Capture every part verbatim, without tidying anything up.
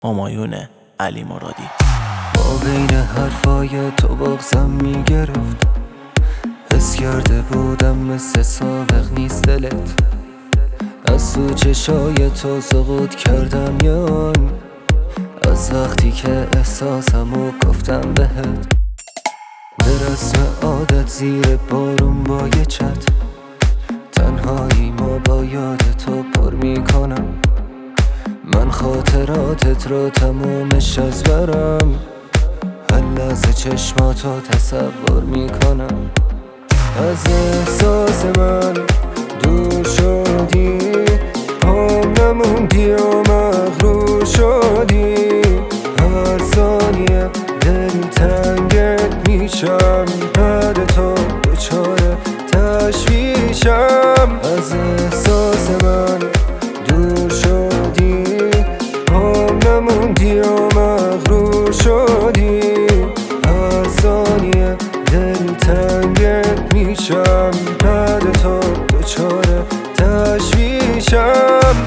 همایون علی مرادی. با بین حرفای تو بغزم میگرفت، حس کرده بودم مثل سابق نیست دلت. از تو چشای تو سقوط کردم یان، از وقتی که احساسمو گفتم بهت. به رسم عادت زیر بارون با یه چت، تنهایی ما با یاد تو پر میکنم. من خاطراتت رو تمومش از برم، هر لحظه چشماتو تصور میکنم. از احساس من دور شدی، پام نموندی و مغرور شدی. هر ثانیه دلتنگت میشم، بعد تو دچار تشویشم. از احساس من دور شدی، پام نموندی و مغرور شدی. هر ثانیه دلتنگت میشم، بعد تو دچار تشویشم.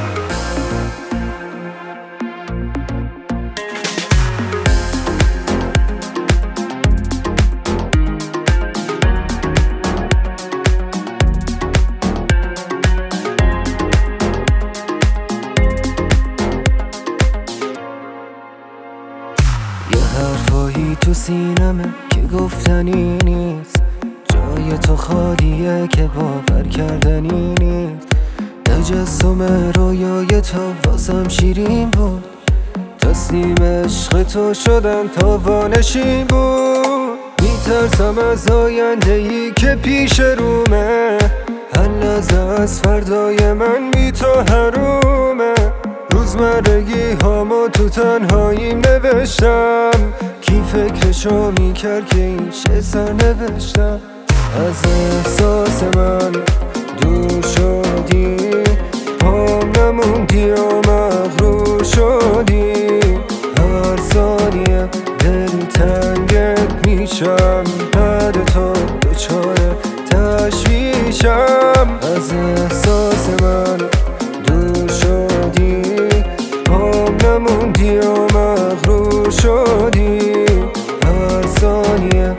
یه حرفایی تو سینمه که گفتنی نیست، جای تو خالیه که باور کردنی نیست. تجسم رویای تو واسم شیرین بود، تسلیم عشق تو شدن تاوانشین بود. میترسم از آینده ای که پیش رومه، هر لحظه از فردای من بی تو حرومه. روزمرگی هامو تو تنهاییم نوشتم، کی فکرشو میکرد که این شه سر نوشتم. از احساس من دور شدی، پام نموندی و مغرور شدی. هر ثانیه دلتنگت میشم، بعد تو دچار تشویشم. از احساس من دور شدی، پام نموندی و مغرور شدی. هر ثانیه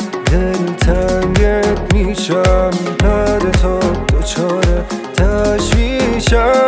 دلتنگت میشم، بعد تو دچار تشویشم.